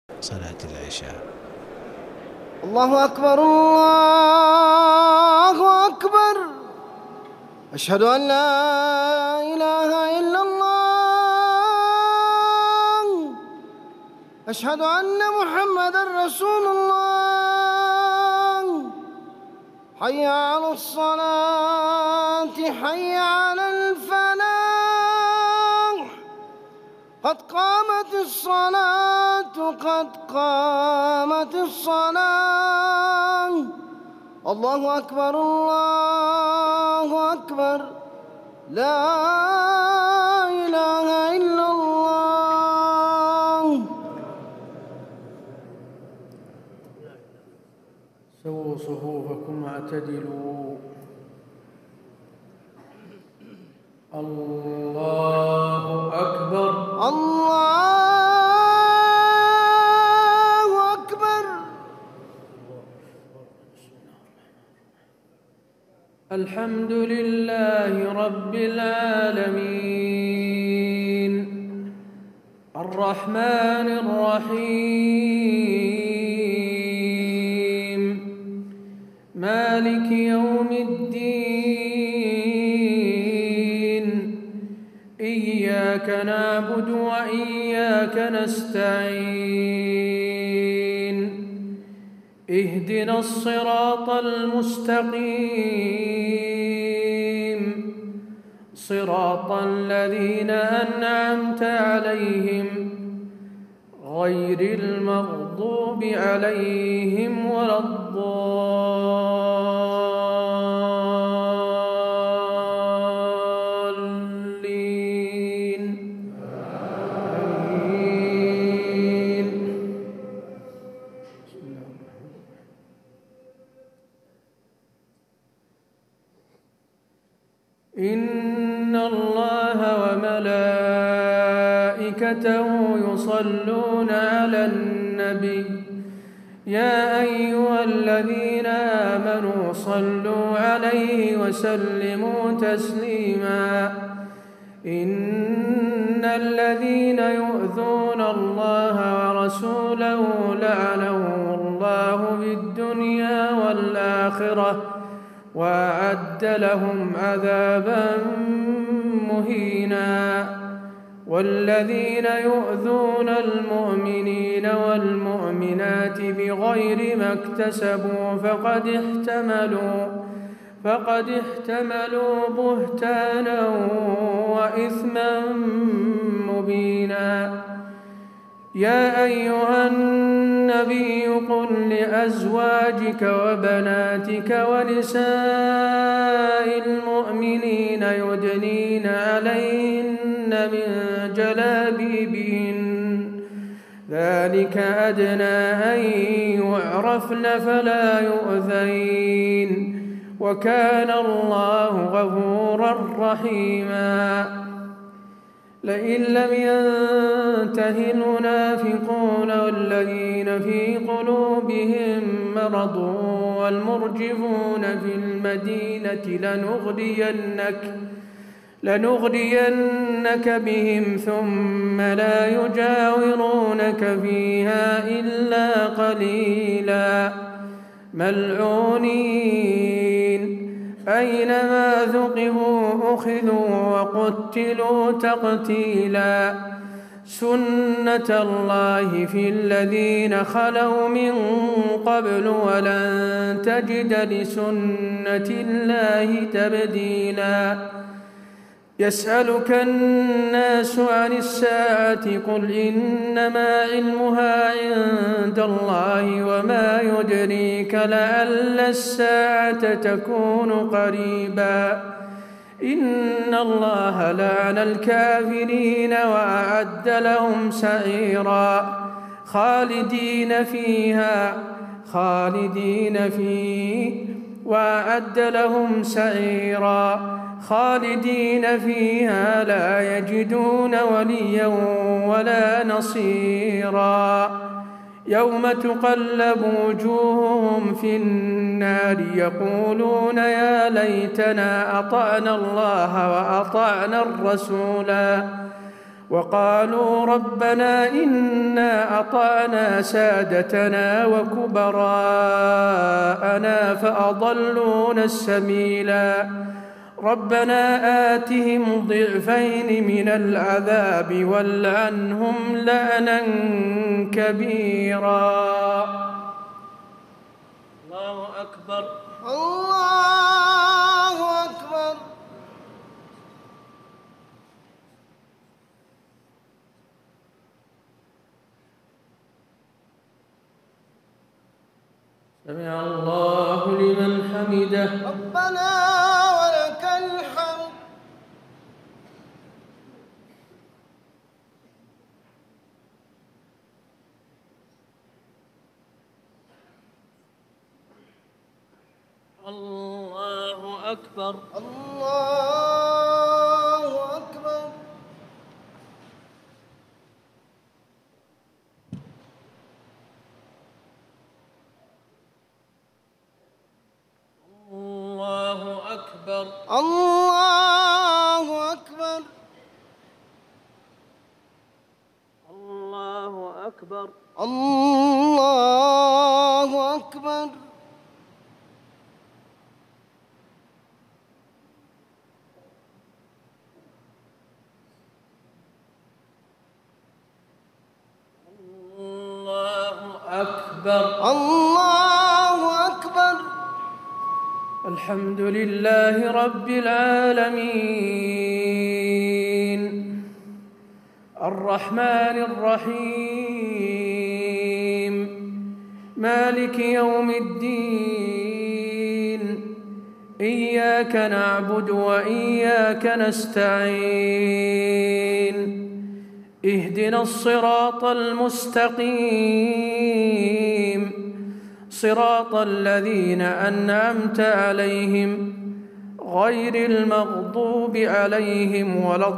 صلاة العشاء. الله أكبر الله أكبر، أشهد أن لا إله إلا الله، أشهد أن محمدًا رسول الله. حي على الصلاة، حي على الفلاح، قد قامت الصلاة، قد قامت الصلاة. الله أكبر الله أكبر، لا إله إلا الله. سووا صفوفكم واعتدلوا. الله أكبر الله أكبر. الحمد لله رب العالمين، الرحمن الرحيم، مالك يوم الدين. إياك نعبد وإياك نستعين. اهدنا الصراط المستقيم، صراط الذين أنعمت عليهم غير المغضوب عليهم ولا الضالين. آمين. إن الله وملائكته يصلون على النبي، يا أيها الذين آمنوا صلوا عليه وسلموا تسليما. إن الذين يؤذون الله ورسوله لعنهم الله في الدنيا والآخرة وأعد لهم عذابا مهينا. والذين يؤذون المؤمنين والمؤمنات بغير ما اكتسبوا فقد احتملوا بهتانا وإثما مبينا. يا أيها النبي قل لأزواجك وبناتك ونساء المؤمنين يدنين عليهن من جلابيبهن، ذلك أدنى أن يعرفن فلا يؤذين، وكان الله غفورا رحيما. لئن لم ينته المنافقون والذين في قلوبهم مرض والمرجفون في المدينة لنغرينك بهم ثم لا يجاورونك فيها إلا قليلا. ملعونين أينما ثقفوا أخذوا وقتلوا تقتيلا. سنة الله في الذين خلوا من قبل ولن تجد لسنة الله تبديلا. يسألك الناس عن الساعة قل إنما علمها عند الله وما يدريك لعل الساعة تكون قريبا. إن الله لعن الكافرين وأعد لهم سعيرا وأعد لهم سعيرا خالدين فيها لا يجدون وليا ولا نصيرا. يوم تقلب وجوههم في النار يقولون يا ليتنا أطعنا الله وأطعنا الرسولا وقالوا ربنا إنا أطعنا سادتنا وكبراءنا فأضلونا السبيلا ربنا آتهم ضعفين من العذاب والعنهم لعنا كبيرا. الله أكبر. الله أكبر. سمع الله لمن حمده. ربنا ولك الحمد. الله أكبر. الله أكبر. الله أكبر. الله أكبر. الله أكبر. الله أكبر. الله أكبر. الله أكبر. الحمد لله رب العالمين الرحمن الرحيم مالك يوم الدين إياك نعبد وإياك نستعين اهدنا الصراط المستقيم صراط الذين أنعمت عليهم غير المغضوب عليهم ولا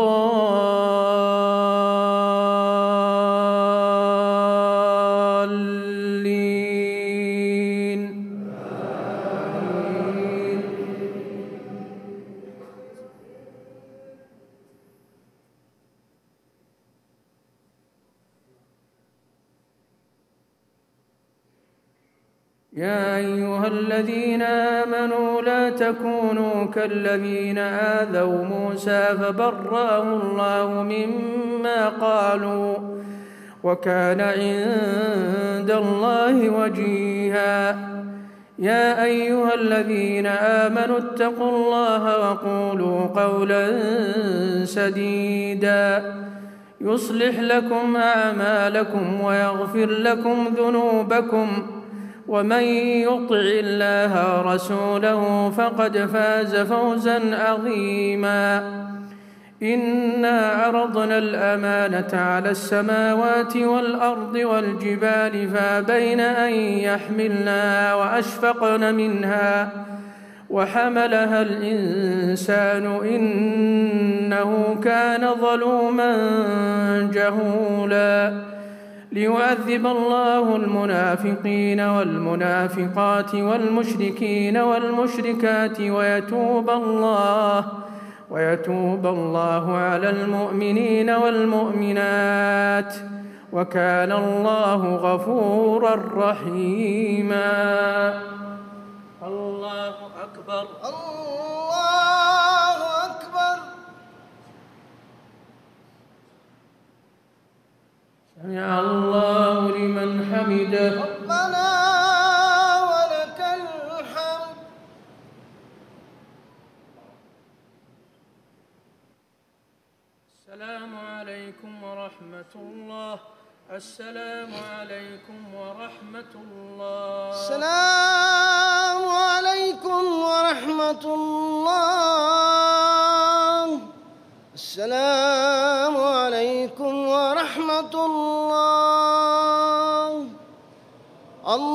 الضالين. يا أيها الذين آمنوا لا تكونوا كالذين آذوا موسى فبرأه الله مما قالوا وكان عند الله وجيها. يا أيها الذين آمنوا اتقوا الله وقولوا قولا سديدا يصلح لكم أعمالكم ويغفر لكم ذنوبكم ومن يطع الله ورسوله فقد فاز فوزا عظيما. إنا عرضنا الأمانة على السماوات والأرض والجبال فأبين أن يحملنها وأشفقن منها وحملها الإنسان إنه كان ظلوما جهولا. ليعذب الله المنافقين والمنافقات والمشركين والمشركات ويتوب الله على المؤمنين والمؤمنات وكان الله غفورا رحيما. الله أكبر. الله أكبر. سمع الله لمن حمده. ربنا ولك الحمد. السلام عليكم ورحمة الله. السلام عليكم ورحمة الله. السلام عليكم ورحمة الله. السلام عليكم ورحمة الله.